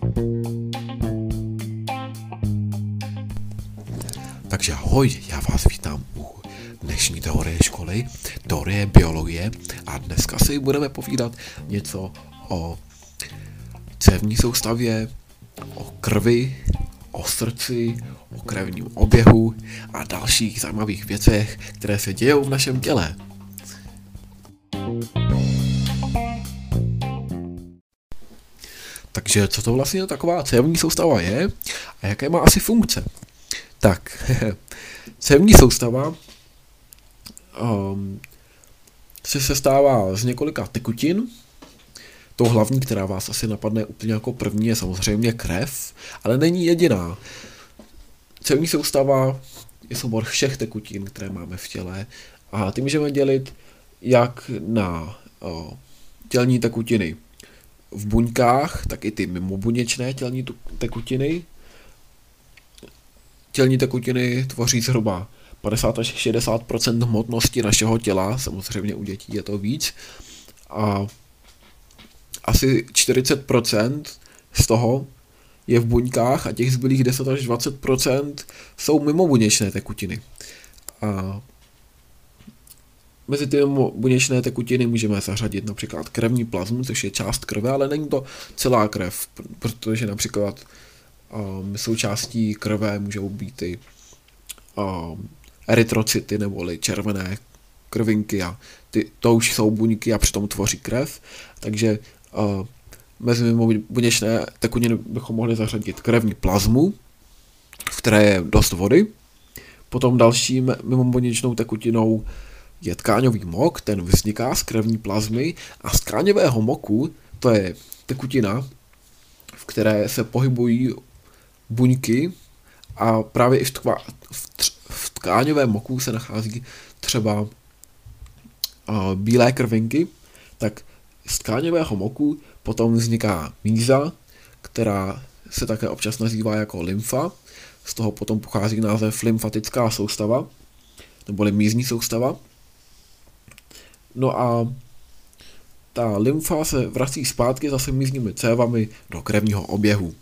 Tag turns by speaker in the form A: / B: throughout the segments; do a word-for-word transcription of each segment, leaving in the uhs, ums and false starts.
A: Takže ahoj, já vás vítám u dnešní teorie školy, teorie biologie a dneska si budeme povídat něco o cévní soustavě, o krvi, o srdci, o krevním oběhu a dalších zajímavých věcech, které se dějou v našem těle. Takže co to vlastně taková cévní soustava je a jaké má asi funkce? Tak, cévní soustava um, se sestává z několika tekutin. To hlavní, která vás asi napadne úplně jako první, je samozřejmě krev, ale není jediná. Cévní soustava je soubor všech tekutin, které máme v těle, a ty můžeme dělit jak na o, tělní tekutiny v buňkách, tak i ty mimobuněčné tělní tekutiny. Tělní tekutiny tvoří zhruba padesát až šedesát procent hmotnosti našeho těla, samozřejmě u dětí je to víc, a asi čtyřicet procent z toho je v buňkách a těch zbylých deset až dvacet procent jsou mimobuněčné tekutiny. A mezi ty mimobuněčné tekutiny můžeme zařadit například krevní plazmu, což je část krve, ale není to celá krev, protože například um, součástí krve můžou být i um, erytrocyty neboli červené krvinky, a ty, to už jsou buňky a přitom tvoří krev, takže uh, mezi mimobuněčné tekutiny bychom mohli zařadit krevní plazmu, v které je dost vody. Potom dalším mimobuněčnou tekutinou je tkáňový mok, ten vzniká z krevní plazmy, a z tkáňového moku, to je tekutina, v které se pohybují buňky, a právě i v, tkva, v, tř, v tkáňovém moku se nachází třeba uh, bílé krvinky, tak z tkáňového moku potom vzniká míza, která se také občas nazývá jako lymfa. Z toho potom pochází název lymfatická soustava, neboli mízní soustava. No a ta lymfa se vrací zpátky zase mízními cévami do krevního oběhu.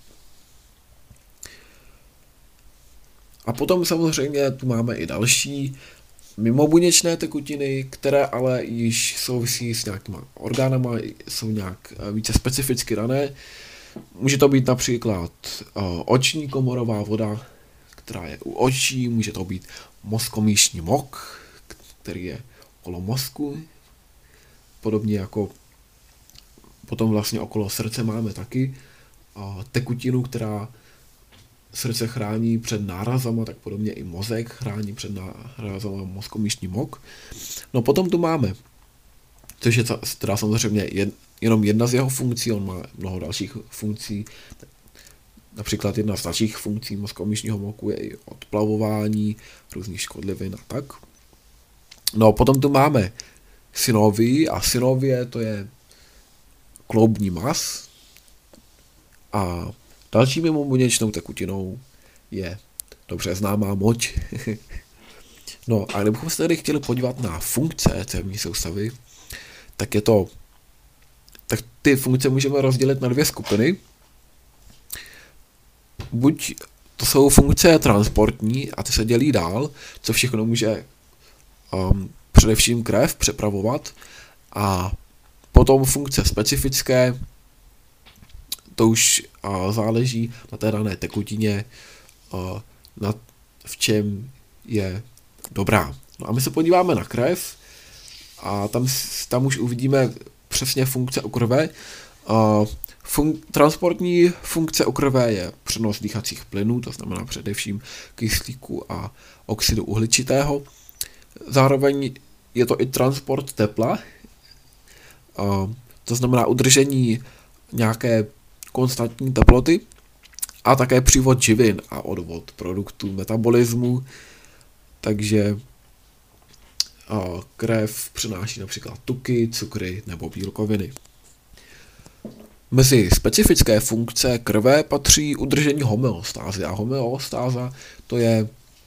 A: A potom samozřejmě tu máme i další mimobuněčné tekutiny, které ale již souvisí s nějakýma orgánama, jsou nějak více specificky dané. Může to být například oční komorová voda, která je u očí, může to být mozkomýšní mok, který je okolo mozku, podobně jako potom vlastně okolo srdce máme taky tekutinu, která srdce chrání před nárazama, tak podobně i mozek chrání před nárazama mozkomýšní mok. No potom tu máme, což je teda samozřejmě jen, jenom jedna z jeho funkcí, on má mnoho dalších funkcí. Například jedna z dalších funkcí mozkomýšního moku je i odplavování různých škodlivin a tak. No potom tu máme synovii, a synovie to je kloubní mas, a další mimobuněčnou tekutinou je dobře známá moč. No a kdybychom se tady chtěli podívat na funkce cévní soustavy, tak je to, tak ty funkce můžeme rozdělit na dvě skupiny. Buď to jsou funkce transportní, a ty se dělí dál, co všechno může um, především krev přepravovat, a potom funkce specifické, to už uh, záleží na té dané tekutině, uh, na, v čem je dobrá. No a my se podíváme na krev, a tam, tam už uvidíme přesně funkce u krve. Uh, fun- transportní funkce u krve je přenos dýchacích plynů, to znamená především kyslíku a oxidu uhličitého. Zároveň je to i transport tepla, uh, to znamená udržení nějaké konstantní teploty, a také přívod živin a odvod produktů metabolismu, takže krev přináší například tuky, cukry nebo bílkoviny. Mezi specifické funkce krve patří udržení homeostázy, a homeostáza to je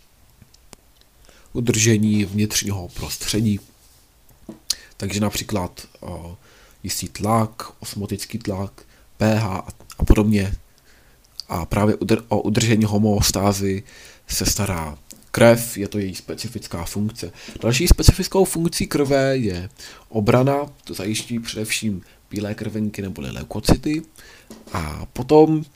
A: udržení vnitřního prostředí. Takže například o, jistý tlak, osmotický tlak, pH a, a podobně a právě o udržení homeostázy se stará krev, je to její specifická funkce. Další specifickou funkcí krve je obrana, to zajišťují především bílé krvinky neboli leukocyty, a potom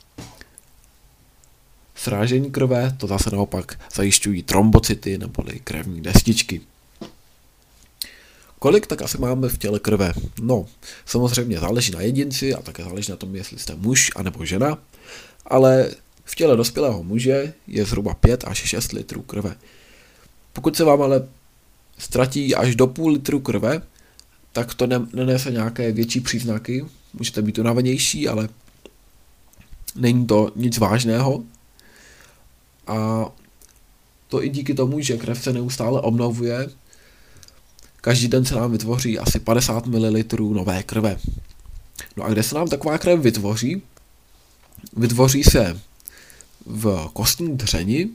A: srážení krve, to zase naopak zajišťují trombocyty neboli krevní destičky. Kolik tak asi máme v těle krve? No, samozřejmě záleží na jedinci a také záleží na tom, jestli jste muž anebo žena, ale v těle dospělého muže je zhruba pět až šest litrů krve. Pokud se vám ale ztratí až do půl litru krve, tak to nenese nějaké větší příznaky, můžete být unavenější, ale není to nic vážného. A to i díky tomu, že krev se neustále obnovuje, každý den se nám vytvoří asi padesát mililitrů nové krve. No a kde se nám taková krev vytvoří? Vytvoří se v kostní dřeni.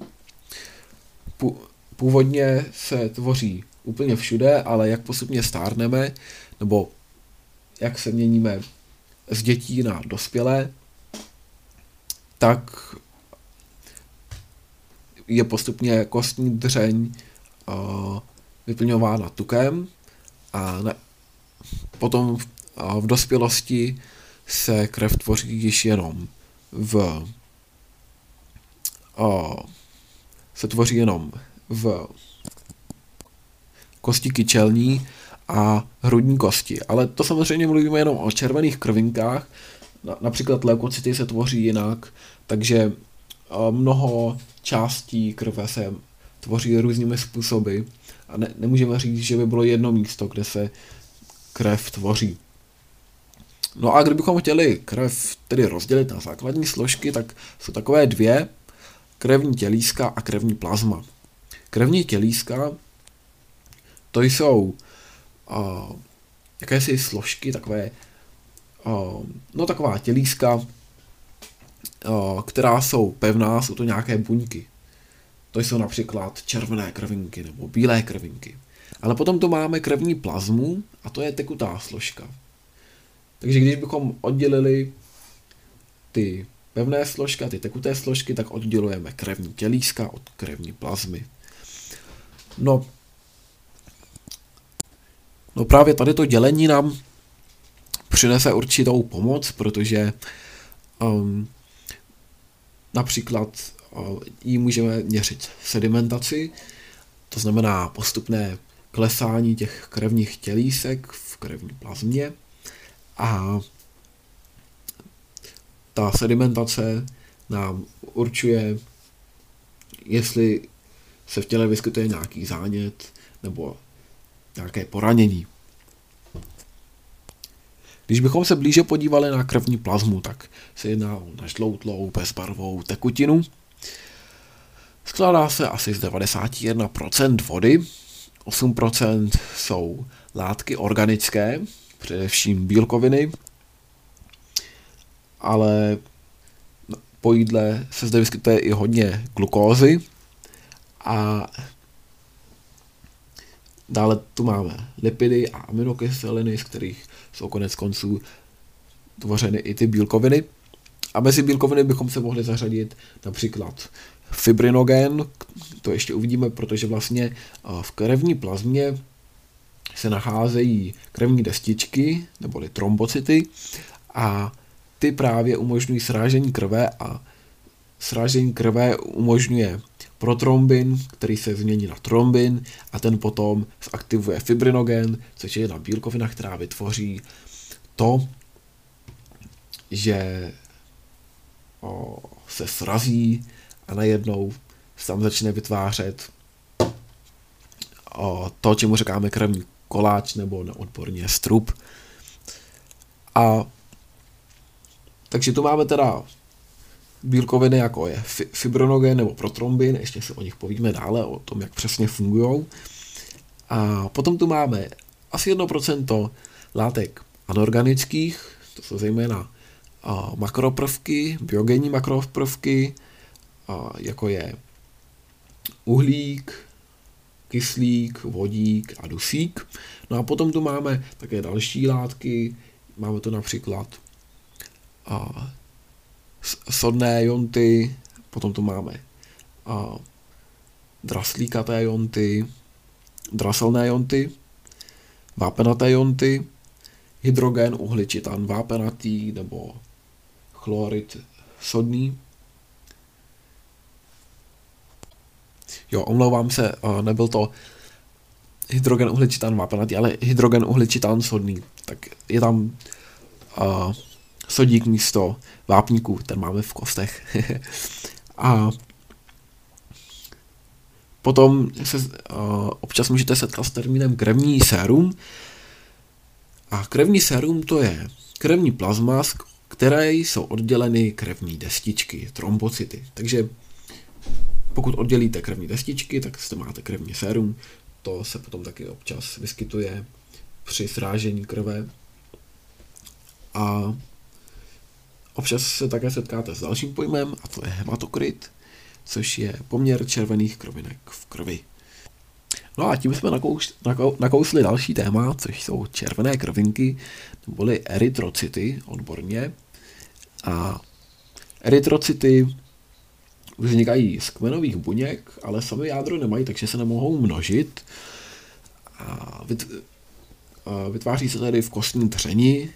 A: Původně se tvoří úplně všude, ale jak postupně stárneme, nebo jak se měníme z dětí na dospělé, tak je postupně kostní dřeň uh, vyplňována tukem a ne, potom v, uh, v dospělosti se krev tvoří již jenom v uh, se tvoří jenom v kosti kyčelní a hrudní kosti. Ale to samozřejmě mluvíme jenom o červených krvinkách, na, například leukocyty se tvoří jinak, takže uh, mnoho částí krve se tvoří různými způsoby a ne, nemůžeme říct, že by bylo jedno místo, kde se krev tvoří. No a kdybychom chtěli krev tedy rozdělit na základní složky, tak jsou takové dvě: krevní tělíska a krevní plazma. Krevní tělíska to jsou uh, jakési složky, takové, uh, no taková tělíska, uh, která jsou pevná, jsou to nějaké buňky. To jsou například červené krvinky nebo bílé krvinky. Ale potom tu máme krevní plazmu a to je tekutá složka. Takže když bychom oddělili ty pevné složky a ty tekuté složky, tak oddělujeme krevní tělíska od krevní plazmy. No, no právě tady to dělení nám přinese určitou pomoc, protože um, například uh, jí můžeme měřit sedimentaci, to znamená postupné klesání těch krevních tělísek v krevní plazmě, a ta sedimentace nám určuje, jestli se v těle vyskytuje nějaký zánět nebo nějaké poranění. Když bychom se blíže podívali na krevní plazmu, tak se jedná o nažloutlou, bezbarvou tekutinu. Skládá se asi z devadesát jedna procent vody, osm procent jsou látky organické, především bílkoviny, ale po jídle se zde vyskytuje i hodně glukózy a dále tu máme lipidy a aminokyseliny, z kterých jsou konec konců tvořeny i ty bílkoviny. A mezi bílkoviny bychom se mohli zařadit například fibrinogen, to ještě uvidíme, protože vlastně v krevní plazmě se nacházejí krevní destičky, neboli trombocyty, a ty právě umožňují srážení krve a srážení krve umožňuje protrombin, který se změní na trombin a ten potom zaktivuje fibrinogen, což je jedna bílkovina, která vytvoří to, že o, se srazí a najednou se tam začne vytvářet o, to, čemu říkáme krevní koláč nebo neodborně strup. A takže tu máme teda bílkoviny, jako je fibrinogen nebo protrombin, ještě si o nich povíme dále, o tom, jak přesně fungují. A potom tu máme asi jedno procento látek anorganických, to jsou zejména a, makroprvky, biogenní makroprvky, a, jako je uhlík, kyslík, vodík a dusík. No a potom tu máme také další látky, máme tu například a, sodné jonty, potom tu máme a draslíkaté jonty, draselné jonty, vápenaté jonty, hydrogen, uhličitan vápenatý nebo chlorid sodný. Jo, omlouvám se, nebyl to hydrogen, uhličitan vápenatý, ale hydrogen, uhličitan sodný. Tak je tam uh, sodík místo vápníku, ten máme v kostech. A potom se uh, občas můžete setkat s termínem krevní sérum. A krevní sérum to je krevní plazma, z které jsou odděleny krevní destičky, trombocyty. Takže pokud oddělíte krevní destičky, tak zde máte krevní sérum. To se potom taky občas vyskytuje při srážení krve. A občas se také setkáte s dalším pojmem, a to je hematokrit, což je poměr červených krvinek v krvi. No a tím jsme nakous, nakou, nakousli další téma, což jsou červené krvinky, neboli erytrocity odborně. A erytrocity vznikají z kmenových buněk, ale sami jádro nemají, takže se nemohou množit. A vytváří se tedy v kostní dřeni.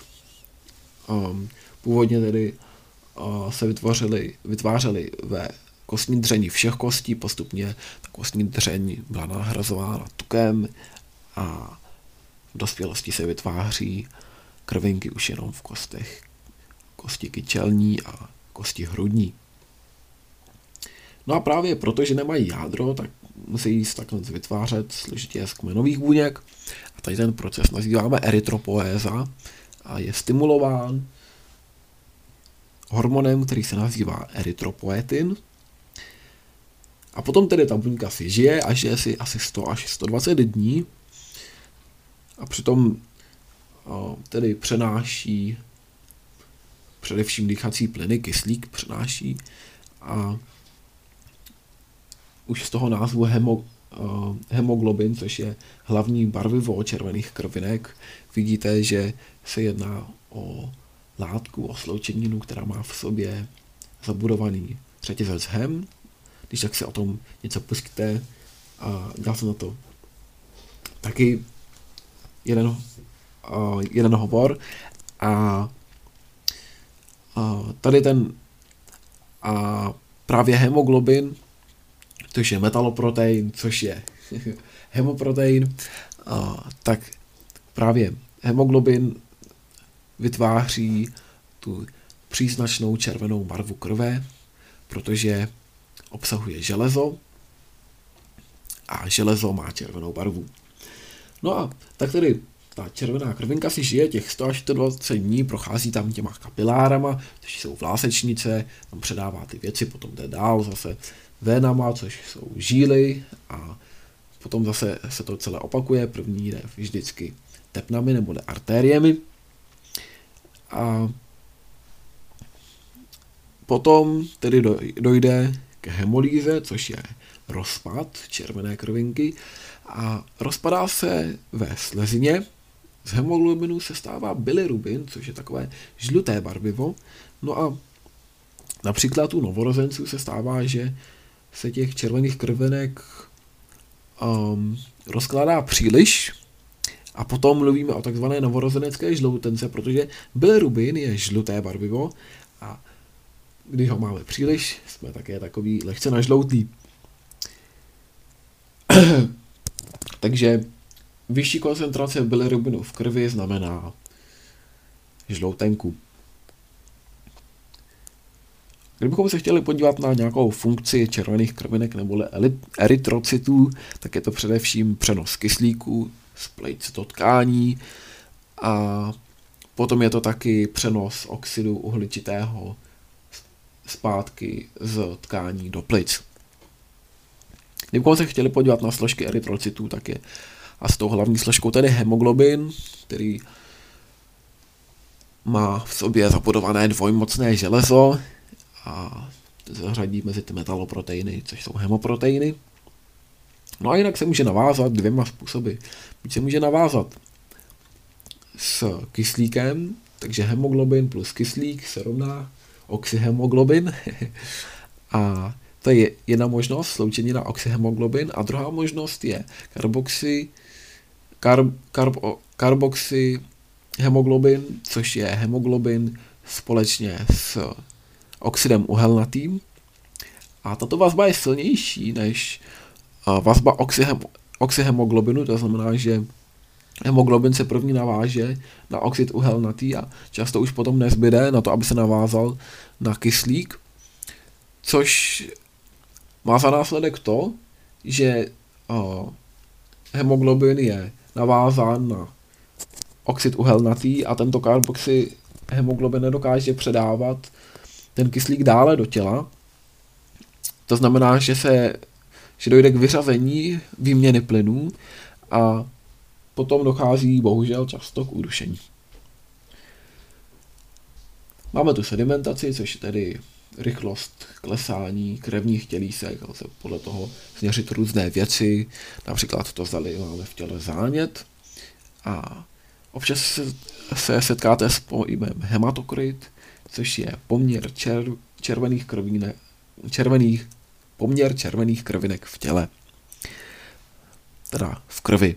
A: Původně tedy se vytvořily, vytvářely ve kostní dřeni všech kostí, postupně ta kostní dřeň byla nahrazována tukem a v dospělosti se vytváří krvinky už jenom v kostech. Kosti kyčelní a kosti hrudní. No a právě proto, že nemají jádro, tak musí se takhle vytvářet složitě z kmenových buněk. A tady ten proces nazýváme erytropoéza a je stimulován hormonem, který se nazývá erytropoetin. A potom tedy ta buňka si žije a žije si asi sto až sto dvacet dní. A přitom tedy přenáší především dýchací plyny, kyslík přenáší a už z toho názvu hemo, uh, hemoglobin, což je hlavní barvivo červených krvinek, vidíte, že se jedná o látku, o sloučeninu, která má v sobě zabudovaný řetězec hem. Když tak se o tom něco pustíte a dá se na to taky jeden, uh, jeden hovor. A uh, tady ten a právě hemoglobin, což je metaloprotein, což je hemoprotein, a, tak právě hemoglobin vytváří tu příznačnou červenou barvu krve, protože obsahuje železo a železo má červenou barvu. No a tak tedy ta červená krvinka si žije těch sto až sto dvacet dní, prochází tam těma kapilárama, což jsou vlásečnice, tam předává ty věci, potom jde dál zase vénama, což jsou žíly a potom zase se to celé opakuje. První jde vždycky tepnami nebo jde artériemi. A potom tedy dojde k hemolýze, což je rozpad červené krvinky a rozpadá se ve slezině. Z hemoglobinu se stává bilirubin, což je takové žluté barvivo. No a například u novorozenců se stává, že se těch červených krvinek um, rozkládá příliš a potom mluvíme o takzvané novorozenecké žloutence, protože bilirubin je žluté barvivo a když ho máme příliš, jsme také takový lehce nažloutý. Takže vyšší koncentrace bilirubinu v krvi znamená žloutenku. Kdybychom se chtěli podívat na nějakou funkci červených krvinek nebo erytrocytů, tak je to především přenos kyslíku z plejc do tkání a potom je to taky přenos oxidu uhličitého zpátky z tkání do plic. Kdybychom se chtěli podívat na složky erytrocytů, tak je a s tou hlavní složkou tedy hemoglobin, který má v sobě zabudované dvojmocné železo a zařadí mezi ty metaloproteiny, což jsou hemoproteiny. No a jinak se může navázat dvěma způsoby. Buď se může navázat s kyslíkem, takže hemoglobin plus kyslík se rovná oxyhemoglobin. A to je jedna možnost, sloučenina oxyhemoglobin, a druhá možnost je karboxy, karb, karb, karboxyhemoglobin, což je hemoglobin společně s oxidem uhelnatým. A tato vazba je silnější než vazba oxyhem, oxyhemoglobinu, to znamená, že hemoglobin se první naváže na oxid uhelnatý a často už potom nezbyde na to, aby se navázal na kyslík, což má za následek to, že uh, hemoglobin je navázán na oxid uhelnatý a tento karboxy hemoglobin nedokáže předávat ten kyslík dále do těla. To znamená, že se že dojde k vyřazení výměny plynů a potom dochází bohužel často k udušení. Máme tu sedimentaci, což je tedy rychlost klesání krevních tělísek, lze podle toho změřit různé věci, například to, zdali máme v těle zánět. A občas se, se setkáte s pojmem hematokrit, což je poměr čer, červených krvinek, červených, poměr červených krvinek v těle, teda v krvi.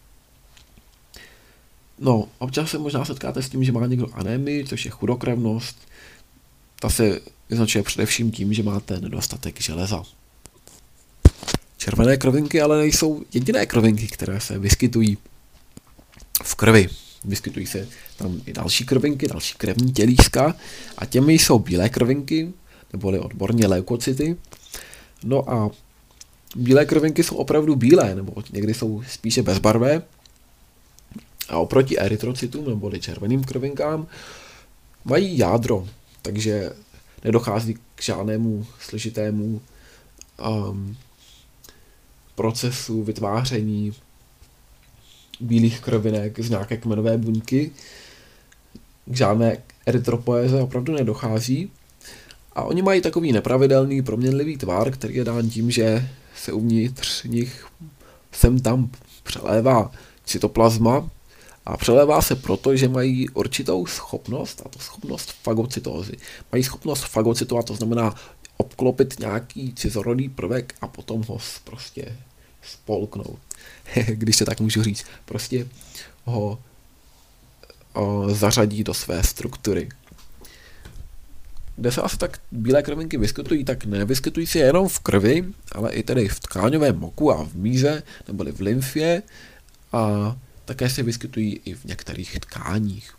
A: No, občas se možná setkáte s tím, že má někdo anémii, což je chudokrevnost. Ta se vyznačuje především tím, že máte nedostatek železa. Červené krvinky ale nejsou jediné krvinky, které se vyskytují v krvi. Vyskytují se tam i další krvinky, další krevní tělíska a těmi jsou bílé krvinky, neboli odborně leukocyty. No a bílé krvinky jsou opravdu bílé, nebo někdy jsou spíše bezbarvé. A oproti erytrocytům, neboli červeným krvinkám, mají jádro, takže nedochází k žádnému složitému um, procesu vytváření bílých krvinek z nějaké kmenové buňky. K žádné erytropoéze opravdu nedochází. A oni mají takový nepravidelný, proměnlivý tvar, který je dán tím, že se uvnitř nich sem tam přelévá cytoplazma. A přelévá se proto, že mají určitou schopnost, a to schopnost fagocytózy. Mají schopnost fagocytovat, to znamená obklopit nějaký cizorodý prvek a potom ho prostě spolknout. Když se tak můžu říct. Prostě ho o, zařadí do své struktury. Kde se asi tak bílé krvinky vyskytují, tak nevyskytují se jenom v krvi, ale i tedy v tkáňovém moku a v míze, neboli v lymfě, a také se vyskytují i v některých tkáních.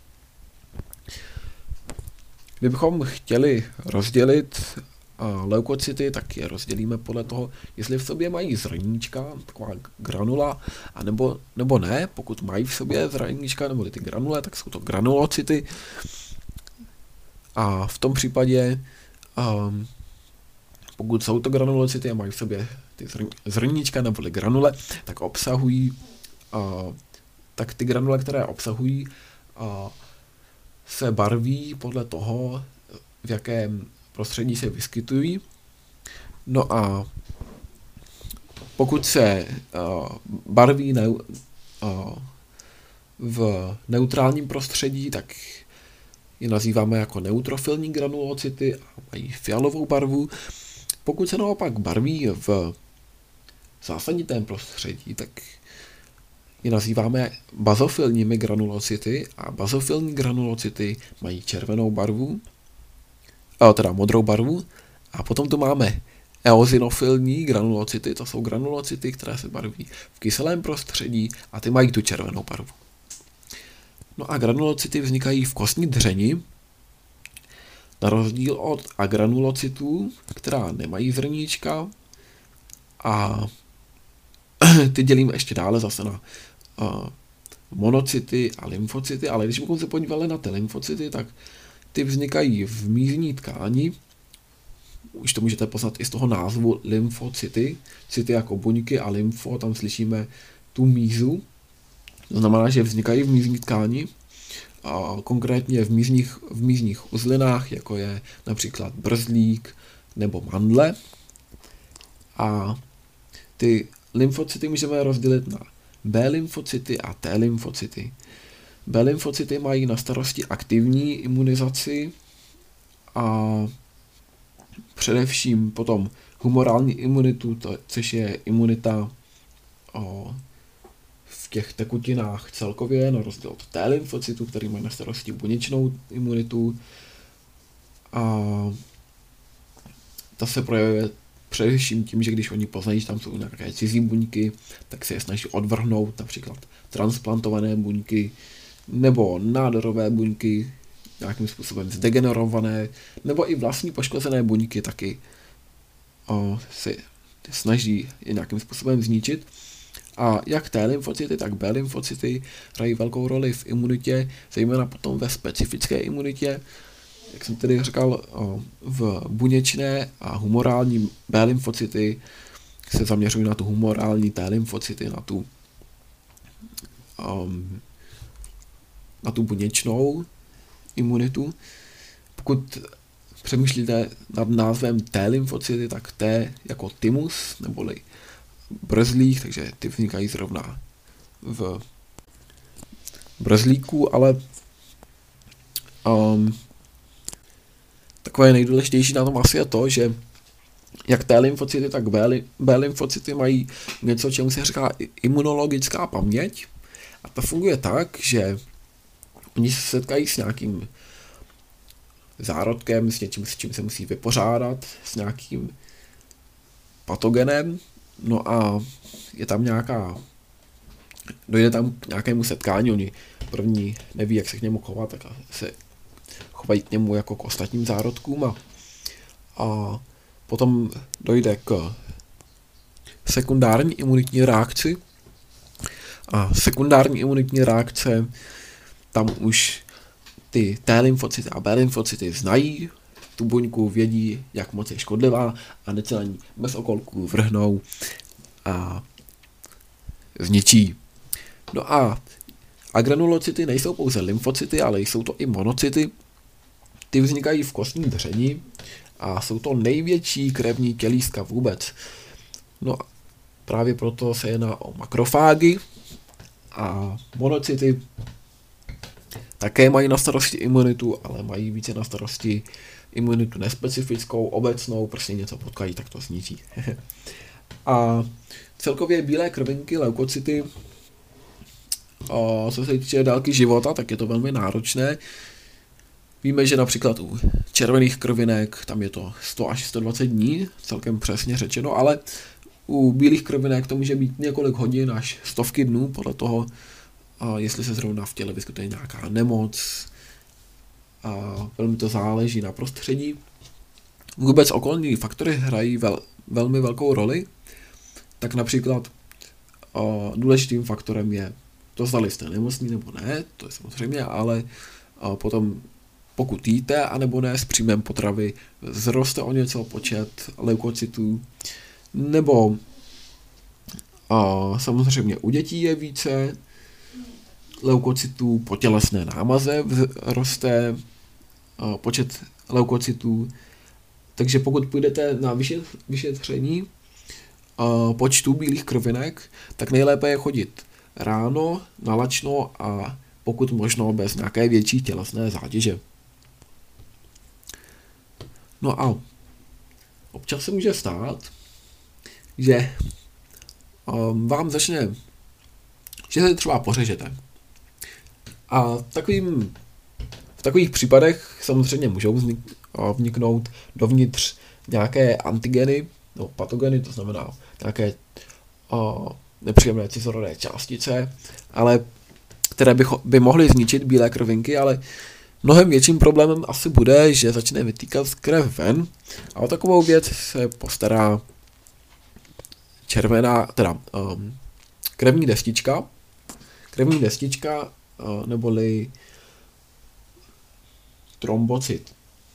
A: Kdybychom chtěli rozdělit uh, leukocyty, tak je rozdělíme podle toho, jestli v sobě mají zrníčka, taková granula, a nebo, nebo ne. Pokud mají v sobě zrníčka nebo ty granule, tak jsou to granulocyty. A v tom případě, um, pokud jsou to granulocyty a mají v sobě ty zrníčka nebo granule, tak obsahují uh, tak ty granule, které obsahují, uh, se barví podle toho, v jakém prostředí se vyskytují. No a pokud se uh, barví ne, uh, v neutrálním prostředí, tak je nazýváme jako neutrofilní granulocyty a mají fialovou barvu. Pokud se naopak barví v zásaditém prostředí, tak je nazýváme bazofilními granulocyty a bazofilní granulocyty mají červenou barvu, teda modrou barvu, a potom tu máme eozinofilní granulocyty, to jsou granulocyty, které se barví v kyselém prostředí a ty mají tu červenou barvu. No a granulocyty vznikají v kostní dřeni, na rozdíl od agranulocytů, která nemají zrníčka, a ty dělíme ještě dále zase na uh, monocyty a lymfocyty, ale když bychom se podívali na ty lymfocyty, tak ty vznikají v mízní tkáni. Už to můžete poznat i z toho názvu lymfocyty. Cyty jako buňky a lymfo, tam slyšíme tu mízu. To znamená, že vznikají v mízní tkáni, a konkrétně v mízních, v mízních uzlinách, jako je například brzlík nebo mandle. A ty lymfocyty můžeme rozdělit na B lymfocyty a T lymfocyty. B lymfocyty mají na starosti aktivní imunizaci a především potom humorální imunitu, to, což je imunita o, v těch tekutinách celkově, na rozdíl od T lymfocytů, který mají na starosti buněčnou imunitu. A ta se projevuje především tím, že když oni poznají, že tam jsou nějaké cizí buňky, tak se je snaží odvrhnout, například transplantované buňky nebo nádorové buňky, nějakým způsobem zdegenerované, nebo i vlastní poškozené buňky taky o, se snaží je nějakým způsobem zničit. A jak T lymfocyty, tak B lymfocyty hrají velkou roli v imunitě, zejména potom ve specifické imunitě. Jak jsem tedy říkal, v buněčné a humorální B lymfocyty se zaměřují na tu humorální T lymfocyty, na tu, um, na tu buněčnou imunitu. Pokud přemýšlíte nad názvem T lymfocyty, tak T jako thymus, neboli brzlík, takže ty vznikají zrovna v brzlíku, ale um, takové nejdůležitější na tom asi je to, že jak T lymfocyty, tak B, B lymfocyty mají něco, čemu se říká imunologická paměť. A to funguje tak, že oni se setkají s nějakým zárodkem, s něčím, s čím se musí vypořádat, s nějakým patogenem, no a je tam nějaká, dojde tam k nějakému setkání, oni první neví, jak se k němu chovat, tak se chovají k němu jako k ostatním zárodkům a, a potom dojde k sekundární imunitní reakci a sekundární imunitní reakce, tam už ty T lymfocyty a B lymfocyty znají tu buňku, vědí, jak moc je škodlivá a hned se na ní bez okolků vrhnou a zničí. No a agranulocyty nejsou pouze lymfocyty, ale jsou to i monocyty. Ty vznikají v kostní dřeni a jsou to největší krevní tělíska vůbec. No právě proto se jedná o makrofágy a monocyty také mají na starosti imunitu, ale mají více na starosti imunitu nespecifickou, obecnou, prostě něco potkají, tak to zničí. A celkově bílé krvinky, leukocyty, a co se týče délky života, tak je to velmi náročné. Víme, že například u červených krvinek tam je to sto až sto dvacet dní, celkem přesně řečeno, ale u bílých krvinek to může být několik hodin až stovky dnů, podle toho, a jestli se zrovna v těle vyskytuje nějaká nemoc. A velmi to záleží na prostředí. Vůbec okolní faktory hrají vel, velmi velkou roli. Tak například a, důležitým faktorem je to, zdali jste nemocní nebo ne, to je samozřejmě, ale a potom pokud jíte a nebo ne s příjmem potravy, vzroste o něco počet leukocytů, nebo a, samozřejmě u dětí je více leukocytů, po tělesné námaze roste počet leukocytů, takže pokud půjdete na vyšetření počtu bílých krvinek, tak nejlépe je chodit ráno, nalačno a pokud možno bez nějaké větší tělesné zátěže. No a občas se může stát, že vám začne, že se třeba pořežete. A takovým, v takových případech samozřejmě můžou vznik, vniknout dovnitř nějaké antigeny, nebo patogeny, to znamená nějaké o, nepříjemné cizorodé částice, ale které by, by mohly zničit bílé krvinky, ale mnohem větším problémem asi bude, že začne vytýkat krev ven a o takovou věc se postará červená, teda um, krevní destička, krevní destička neboli trombocyt.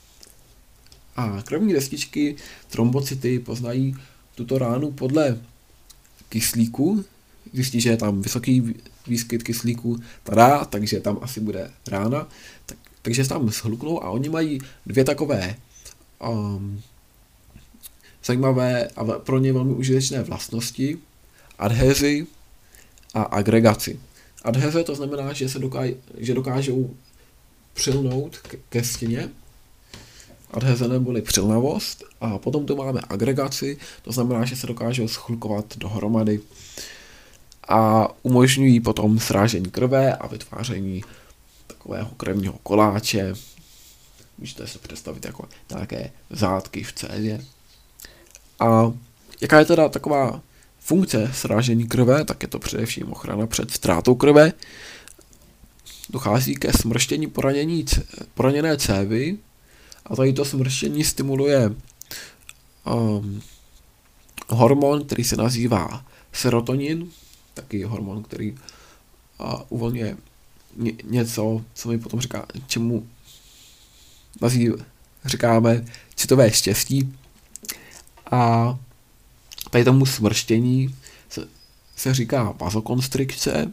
A: A krevní destičky, trombocyty poznají tuto ránu podle kyslíku, zjistí, že je tam vysoký výskyt kyslíku, tada, takže tam asi bude rána, tak, takže se tam shluknou a oni mají dvě takové um, zajímavé a pro ně velmi užitečné vlastnosti, adhezi a agregaci. Adheze to znamená, že se dokáž, že dokážou přilnout ke, ke stěně adheze neboli přilnavost, a potom tu máme agregaci, to znamená, že se dokážou schlukovat dohromady a umožňují potom srážení krve a vytváření takového krevního koláče. Můžete si představit jako nějaké zátky v cévě. A jaká je teda taková funkce srážení krve, tak je to především ochrana před ztrátou krve. Dochází ke smrštění poranění, poraněné cévy a tady to smrštění stimuluje um, hormon, který se nazývá serotonin, taky hormon, který uh, uvolňuje ně, něco, co mi potom říká, čemu nazýv, říkáme citové štěstí. A tady tomu smrštění se, se říká vazokonstrikce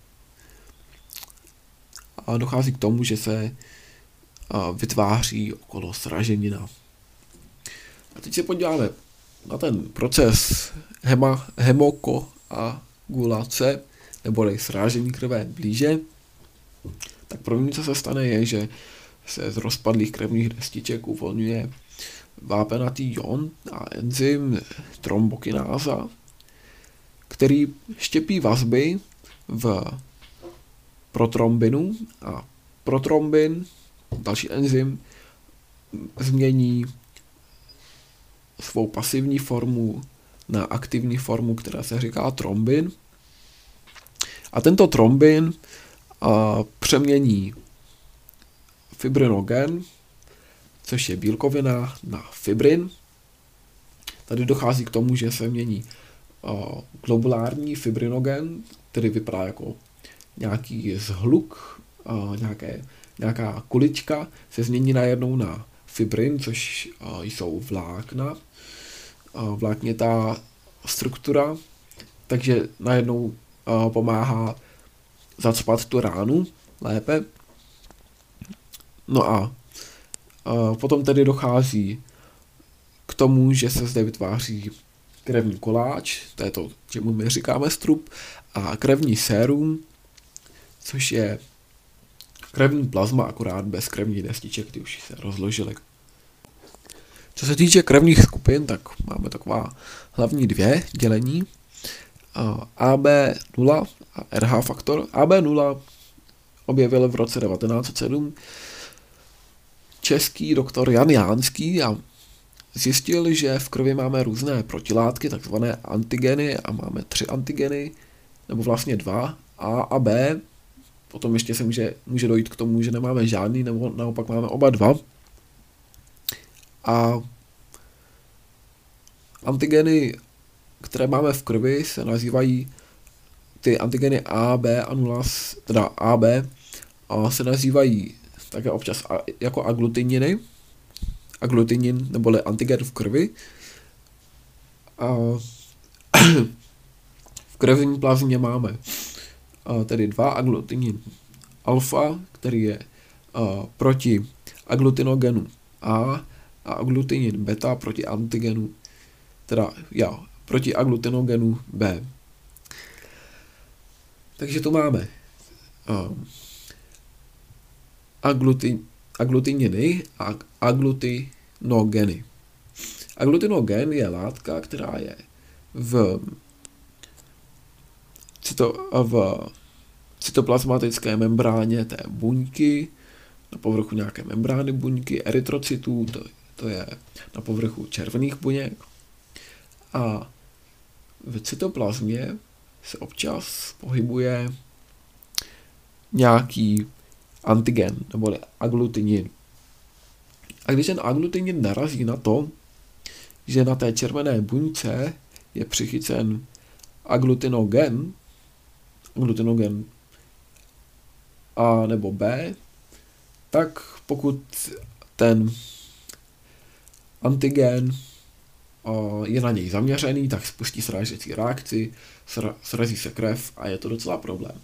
A: a dochází k tomu, že se uh, vytváří okolo sraženina. A teď se podíváme na ten proces hema, hemokoagulace, neboli srážení krve blíže. Tak první, co se stane, je, že se z rozpadlých krevních destiček uvolňuje vápenatý ion a enzym trombokináza, který štěpí vazby v protrombinu a protrombin, další enzym, změní svou pasivní formu na aktivní formu, která se říká trombin. A tento trombin a, přemění fibrinogen, což je bílkovina, na fibrin. Tady dochází k tomu, že se mění uh, globulární fibrinogen, který vypadá jako nějaký zhluk, uh, nějaké, nějaká kulička, se změní najednou na fibrin, což uh, jsou vlákna, uh, vláknitá struktura, takže najednou uh, pomáhá zacpat tu ránu lépe. No a Uh, potom tedy dochází k tomu, že se zde vytváří krevní koláč, to je to, čemu my říkáme strup, a krevní sérum, což je krevní plazma, akorát bez krevní destiček, ty už se rozložily. Co se týče krevních skupin, tak máme taková hlavní dvě dělení, uh, A B nula a R H faktor. A B nula objevil v roce devatenáct set sedm český doktor Jan Jánský a zjistil, že v krvi máme různé protilátky, takzvané antigeny, a máme tři antigeny, nebo vlastně dva, A a B. Potom ještě se může, může dojít k tomu, že nemáme žádný, nebo naopak máme oba dva. A antigeny, které máme v krvi, se nazývají ty antigeny A, B a nula, teda A, B, a se nazývají také občas jako aglutininy, aglutinin neboli antigen v krvi. A v krevní plazmě máme tedy dva aglutinin alfa, který je proti aglutinogenu A, a aglutinin beta proti antigenu, teda já, proti aglutinogenu B. Takže tu máme Aglutin, aglutininy a aglutinogeny. Aglutinogen je látka, která je v, cito, v cytoplazmatické membráně té buňky, na povrchu nějaké membrány buňky, erytrocytů, to, to je na povrchu červených buněk. A v cytoplazmě se občas pohybuje nějaký antigen, neboli aglutinin. A když ten aglutinin narazí na to, že na té červené buňce je přichycen aglutinogen, aglutinogen A nebo B, tak pokud ten antigen je na něj zaměřený, tak spustí srážecí reakci, srazí se krev a je to docela problém.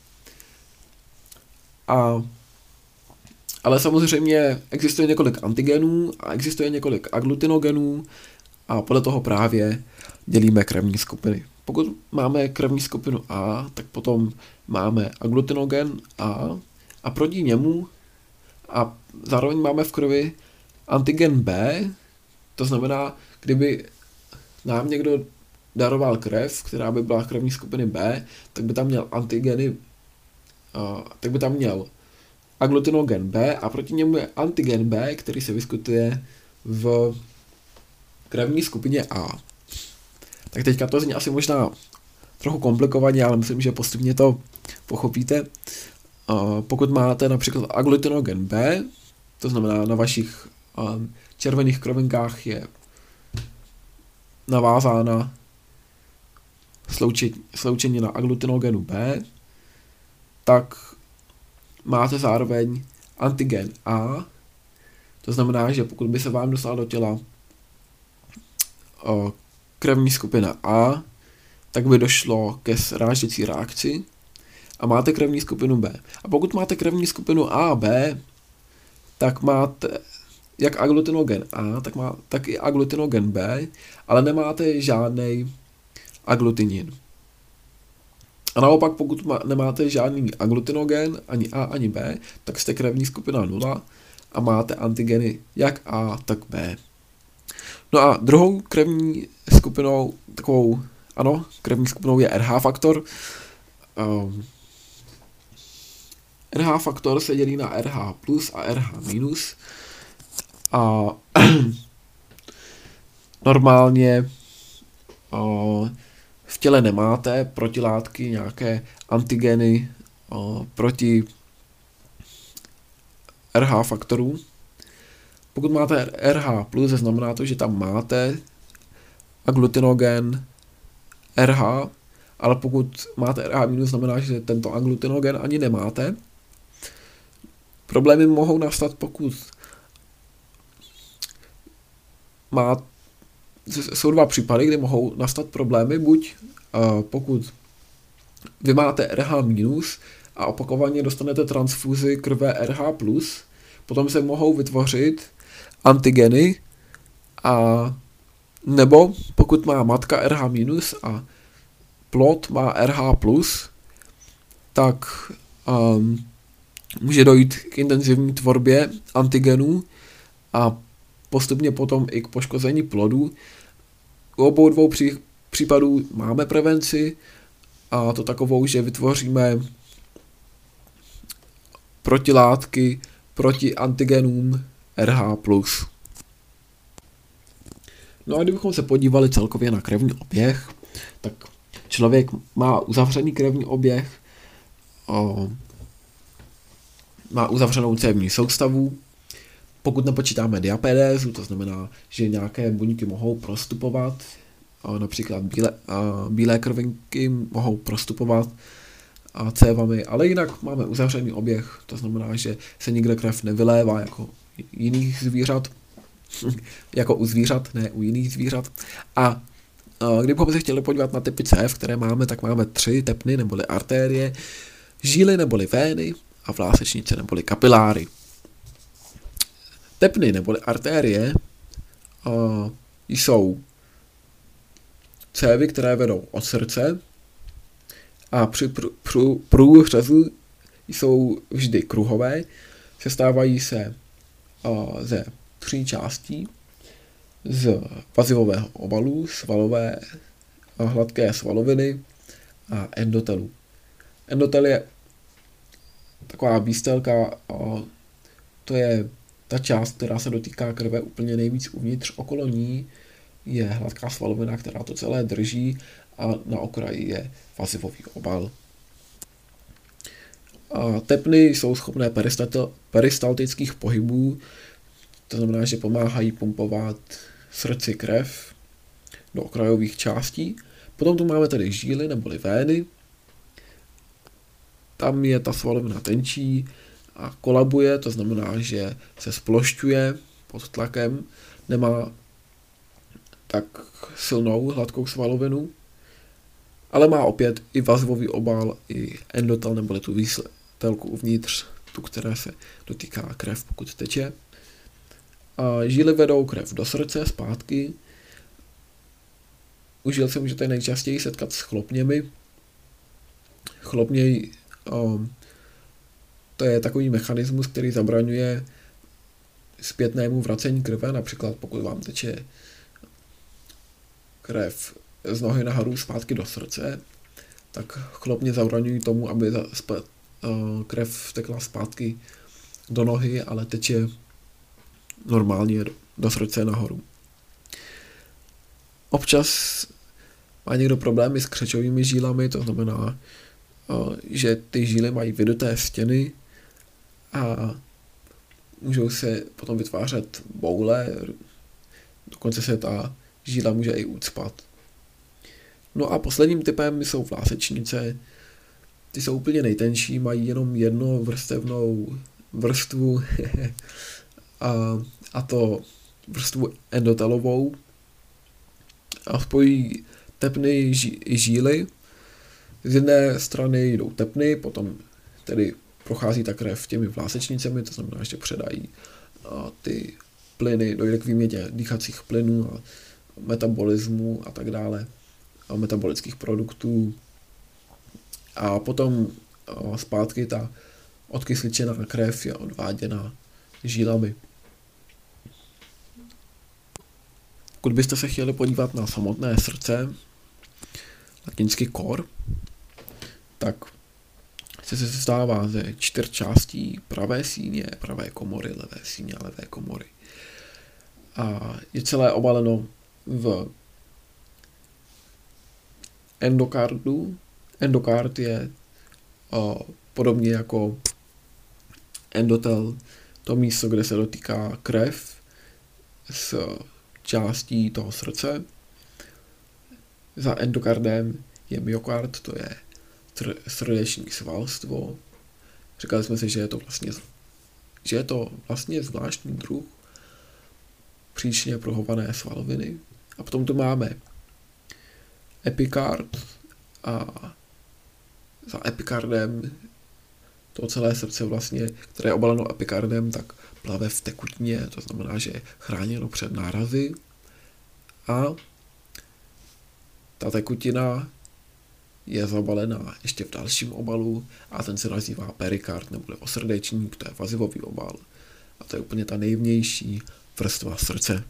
A: A Ale samozřejmě existuje několik antigenů a existuje několik aglutinogenů a podle toho právě dělíme krevní skupiny. Pokud máme krevní skupinu A, tak potom máme aglutinogen A a proti němu a zároveň máme v krvi antigen B, to znamená, kdyby nám někdo daroval krev, která by byla krevní skupiny B, tak by tam měl antigeny, uh, tak by tam měl agglutinogen B a proti němu je antigen B, který se vyskytuje v krevní skupině A. Tak teďka to zní asi možná trochu komplikovaně, ale myslím, že postupně to pochopíte. Uh, pokud máte například agglutinogen B, to znamená na vašich um, červených krovinkách je navázána sloučení, sloučenina agglutinogenu B, tak máte zároveň antigen A, to znamená, že pokud by se vám dostala do těla o, krevní skupina A, tak by došlo ke srážecí reakci a máte krevní skupinu B. A pokud máte krevní skupinu A a B, tak máte jak agglutinogen A, tak, má, tak i agglutinogen B, ale nemáte žádný agglutinin. A naopak, pokud má, nemáte žádný agglutinogen, ani A, ani B, tak jste krevní skupina nula a máte antigeny jak A, tak B. No a druhou krevní skupinou, takovou, ano, krevní skupinou je R H faktor. Um, R H faktor se dělí na R H plus a R H minus. A normálně o, v těle nemáte protilátky, nějaké antigeny o, proti R H faktorů. Pokud máte R H plus, znamená to, že tam máte agglutinogen R H, ale pokud máte R H minus, znamená, že tento agglutinogen ani nemáte. Problémy mohou nastat, pokud má, jsou dva případy, kdy mohou nastat problémy, buď uh, pokud vy máte R H minus a opakovaně dostanete transfuzi krve R H plus, potom se mohou vytvořit antigeny, a nebo pokud má matka R H minus a plod má R H plus, tak um, může dojít k intenzivní tvorbě antigenů a postupně potom i k poškození plodu. U obou dvou pří, případů máme prevenci, a to takovou, že vytvoříme protilátky proti antigenům R H plus. No a kdybychom se podívali celkově na krevní oběh, tak člověk má uzavřený krevní oběh, o, má uzavřenou cévní soustavu. Pokud nepočítáme diapedézu, to znamená, že nějaké buňky mohou prostupovat, například bílé, bílé krvinky mohou prostupovat cévami, ale jinak máme uzavřený oběh, to znamená, že se nikde krev nevylévá jako jiných zvířat, jako u zvířat, ne u jiných zvířat. A kdybychom se chtěli podívat na typy cév, které máme, tak máme tři tepny neboli artérie, žíly neboli vény a vlásečnice neboli kapiláry. Tepny neboli artérie uh, jsou cévy, které vedou od srdce a při pr- pr- průřezu jsou vždy kruhové, sestávají se uh, ze tří částí: z vazivového obalu, svalové a hladké svaloviny a endotelu. Endotel je taková výstelka, uh, to je ta část, která se dotýká krve úplně nejvíc uvnitř. Okolo ní je hladká svalovina, která to celé drží, a na okraji je vazivový obal. A tepny jsou schopné peristal- peristaltických pohybů, to znamená, že pomáhají pumpovat srdci krev do okrajových částí. Potom tu máme tedy žíly neboli vény. Tam je ta svalovina tenčí a kolabuje, to znamená, že se splošťuje pod tlakem, nemá tak silnou hladkou svalovinu, ale má opět i vazivový obal, i endotel neboli tu výstelku uvnitř, tu, které se dotýká krev, pokud teče. A žíly vedou krev do srdce, zpátky. U žil se můžete nejčastěji setkat s chlopněmi. Chlopně um, to je takový mechanismus, který zabraňuje zpětnému vracení krve, například pokud vám teče krev z nohy nahoru zpátky do srdce, tak chlopně zabraňují tomu, aby krev tekla zpátky do nohy, ale teče normálně do srdce nahoru. Občas má někdo problémy s křečovými žílami, to znamená, že ty žíly mají vyduté stěny a můžou se potom vytvářet boule, dokonce se ta žíla může i ucpat. No a posledním typem jsou vlásečnice. Ty jsou úplně nejtenčí, mají jenom jedno vrstevnou vrstvu a, a to vrstvu endotelovou a spojí tepny i žíly. Z jedné strany jdou tepny, potom tedy prochází ta krev těmi vlásečnicemi, to znamená, že předají a ty plyny, dojde k výměně dýchacích plynů a metabolismu a tak dále, a metabolických produktů. A potom a zpátky ta odkysličená krev je odváděna žílami. Pokud byste se chtěli podívat na samotné srdce, latinsky cor, tak se sestává ze čtyř částí: pravé síně, pravé komory, levé síně a levé komory. A je celé obaleno v endokardu. Endokard je o, podobně jako endotel to místo, kde se dotýká krev s částí toho srdce. Za endokardem je myokard, to je srdeční svalstvo. Říkali jsme si, že je to vlastně, že je to vlastně zvláštní druh příčně prohované svaloviny. A potom tu máme epikard a za epikardem to celé srdce vlastně, které je obaleno epikardem, tak plave v tekutině, to znamená, že je chráněno před nárazy. A ta tekutina je zabalená ještě v dalším obalu a ten se nazývá perikard nebo osrdečník, to je vazivový obal. A to je úplně ta nejjemnější vrstva srdce.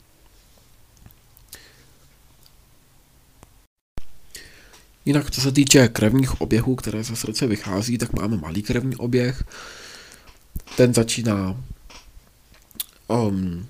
A: Jinak, co se týče krevních oběhů, které ze srdce vychází, tak máme malý krevní oběh. Ten začíná um,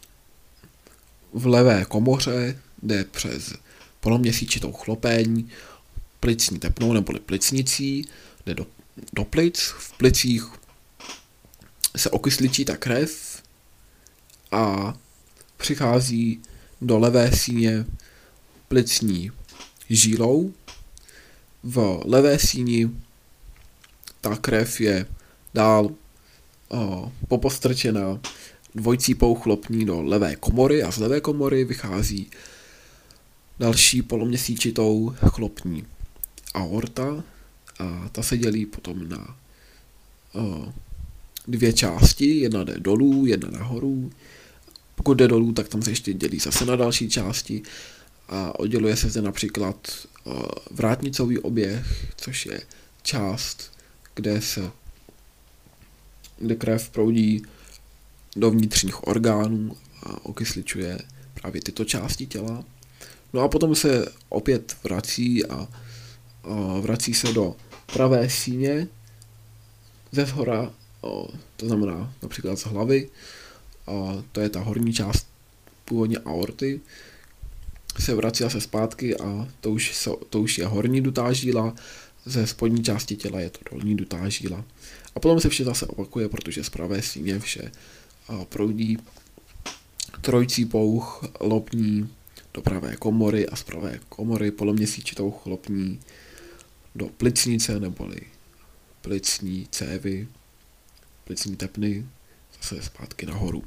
A: v levé komoře, jde přes poloměsíčitou chlopeň, plicní tepnou neboli plicnicí, jde do, do plic. V plicích se okysličí ta krev a přichází do levé síně plicní žílou. V levé síni ta krev je dál o, popostrčena dvojcípou chlopní do levé komory a z levé komory vychází další poloměsíčitou chlopní aorta a ta se dělí potom na o, dvě části, jedna jde dolů, jedna nahoru. Pokud jde dolů, tak tam se ještě dělí zase na další části a odděluje se zde například o, vrátnicový oběh, což je část, kde se kde krev proudí do vnitřních orgánů a okysličuje právě tyto části těla. No a potom se opět vrací a, a vrací se do pravé síně ze shora, o, to znamená například z hlavy, a to je ta horní část původně aorty, se vrací se zpátky a to už, to už je horní dutá žíla, ze spodní části těla je to dolní dutá žíla. A potom se vše zase opakuje, protože z pravé síně vše a proudí trojcípou chlopní do pravé komory a z pravé komory poloměsíčitou chlopní do plicnice neboli plicní cévy, plicní tepny, zase zpátky nahoru.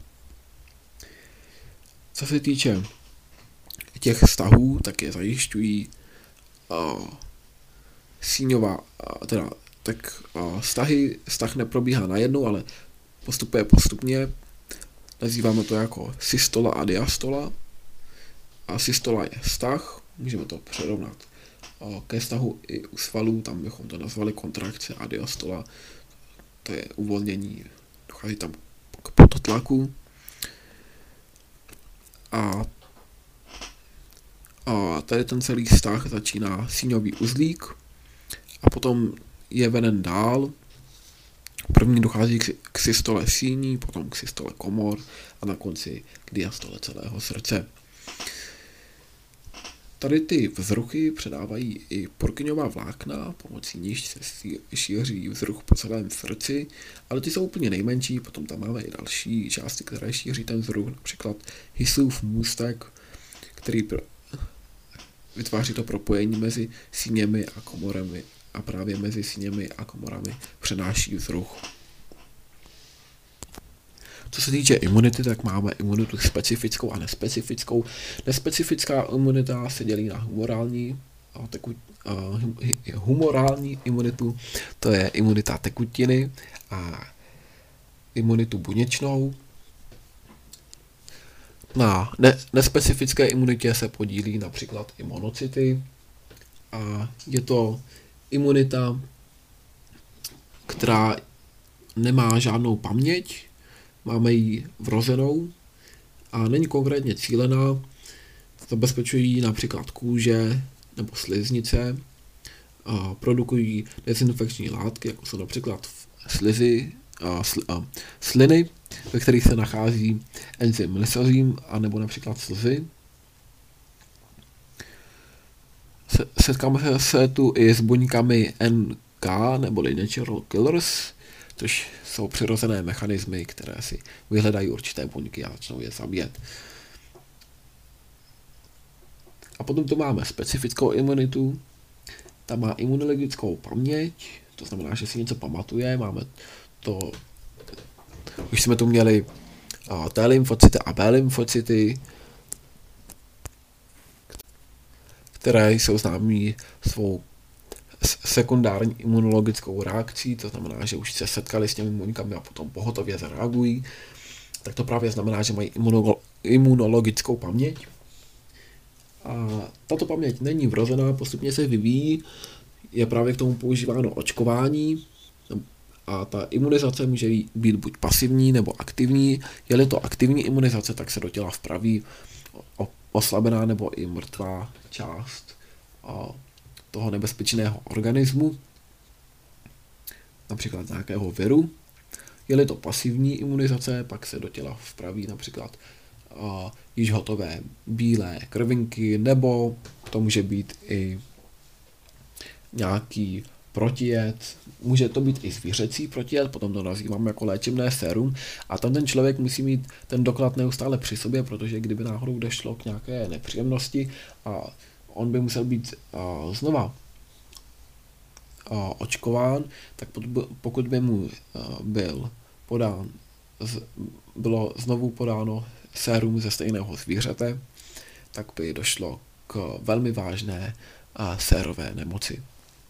A: Co se týče těch vztahů, tak je zajišťují uh, síňová, uh, teda tak uh, vztahy, vztah neprobíhá najednou, ale postupuje postupně. Nazýváme to jako systola a diastola. A systola je vztah, můžeme to přerovnat uh, ke vztahu i u svalů, tam bychom to nazvali kontrakce, a diastola to je uvolnění, dochází tam k podtlaku. A, a tady ten celý vztah začíná síňový uzlík a potom je veden dál. První dochází k, k systole síní, potom k systole komor a na konci k diastole celého srdce. Tady ty vzruchy předávají i Purkinjova vlákna, pomocí níž se šíří vzruch po celém srdci, ale ty jsou úplně nejmenší, potom tam máme i další části, které šíří ten vzruch, například Hissův můstek, který pro, vytváří to propojení mezi síněmi a komorami a právě mezi síněmi a komorami přenáší vzruch. Co se týče imunity, tak máme imunitu specifickou a nespecifickou. Nespecifická imunita se dělí na humorální, teku, humorální imunitu, to je imunita tekutiny, a imunitu buněčnou. Na ne, nespecifické imunitě se podílí například i monocyty a je to imunita, která nemá žádnou paměť, máme ji vrozenou a není konkrétně cílená, zabezpečují například kůže nebo sliznice, a produkují dezinfekční látky, jako jsou například slizy, a sl, a sliny, ve kterých se nachází enzym lysozím, anebo například slzy. Se, setkáme se tu i s buňkami N K neboli Natural Killers, což jsou přirozené mechanismy, které si vyhledají určité buňky a začnou je zabíjet. A potom tu máme specifickou imunitu, ta má imunologickou paměť, to znamená, že si něco pamatuje, máme to, už jsme tu měli a, T lymfocyty a B lymfocyty, které jsou známí svou sekundární imunologickou reakcí, to znamená, že už se setkali s těmi buňkami a potom pohotově zareagují, tak to právě znamená, že mají imuno- imunologickou paměť. A tato paměť není vrozená, postupně se vyvíjí, je právě k tomu používáno očkování a ta imunizace může být buď pasivní nebo aktivní. Je-li to aktivní imunizace, tak se do těla vpraví oslabená nebo i mrtvá část toho nebezpečného organismu, například nějakého viru. Je-li to pasivní imunizace, pak se do těla vpraví například uh, již hotové bílé krvinky, nebo to může být i nějaký protijed, může to být i zvířecí protijed, potom to nazýváme jako léčebné sérum a tam ten člověk musí mít ten doklad neustále při sobě, protože kdyby náhodou došlo k nějaké nepříjemnosti a on by musel být uh, znova uh, očkován, tak pokud by mu uh, byl podán, z, bylo znovu podáno sérum ze stejného zvířete, tak by došlo k velmi vážné uh, sérové nemoci.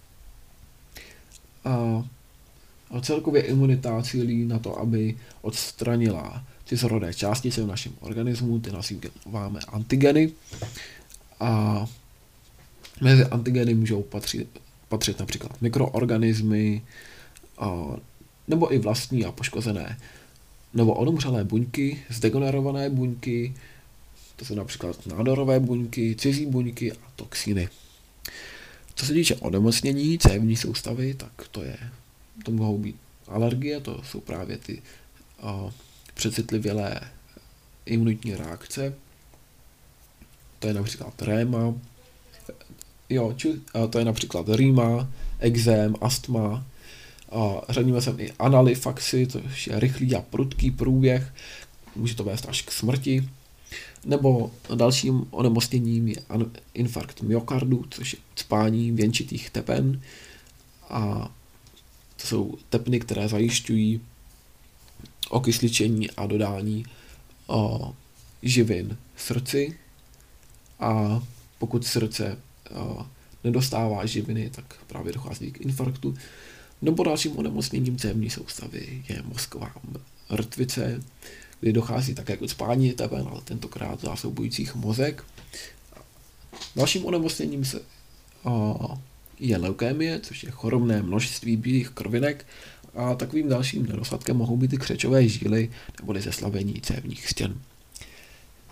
A: A, a celkově imunita cílí na to, aby odstranila cizorodé částice v našem organismu, ty nazýváme antigeny. A mezi antigeny můžou patřit, patřit například mikroorganismy, a, nebo i vlastní a poškozené nebo odumřelé buňky, zdegenerované buňky, to jsou například nádorové buňky, cizí buňky a toxiny. Co se týče onemocnění cévní soustavy, tak to je, to mohou být alergie, to jsou právě ty a, přecitlivělé imunitní reakce, to je například réma, jo, či, a to je například rýma, ekzém, astma, a řadíme sem i analifaxy, což je rychlý a prudký průběh, může to vést až k smrti. Nebo dalším onemocněním je infarkt myokardu, což je ucpání věnčitých tepen. A to jsou tepny, které zajišťují okysličení a dodání o, živin srdci. A pokud srdce o, nedostává živiny, tak právě dochází k infarktu. Nebo dalším onemocněním cévní soustavy je mozková mrtvice, kdy dochází také k ucpání tepen, ale tentokrát zásobujících mozek. Dalším onemocněním se, o, je leukémie, což je chorobné množství bílých krvinek a takovým dalším nedostatkem mohou být i křečové žíly neboli zeslabení cévních stěn.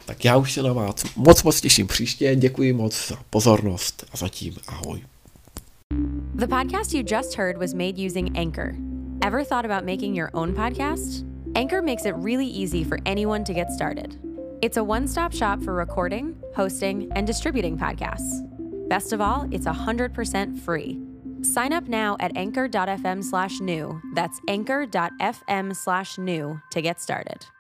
A: Tak já už se na vás moc moc těším příště, děkuji moc za pozornost a zatím ahoj.
B: The podcast you just heard was made using Anchor. Ever thought about making your own podcast? Anchor makes it really easy for anyone to get started. It's a one-stop shop for recording, hosting, and distributing podcasts. Best of all, it's one hundred percent free. Sign up now at anchor.fm slash new. That's anchor.fm slash new to get started.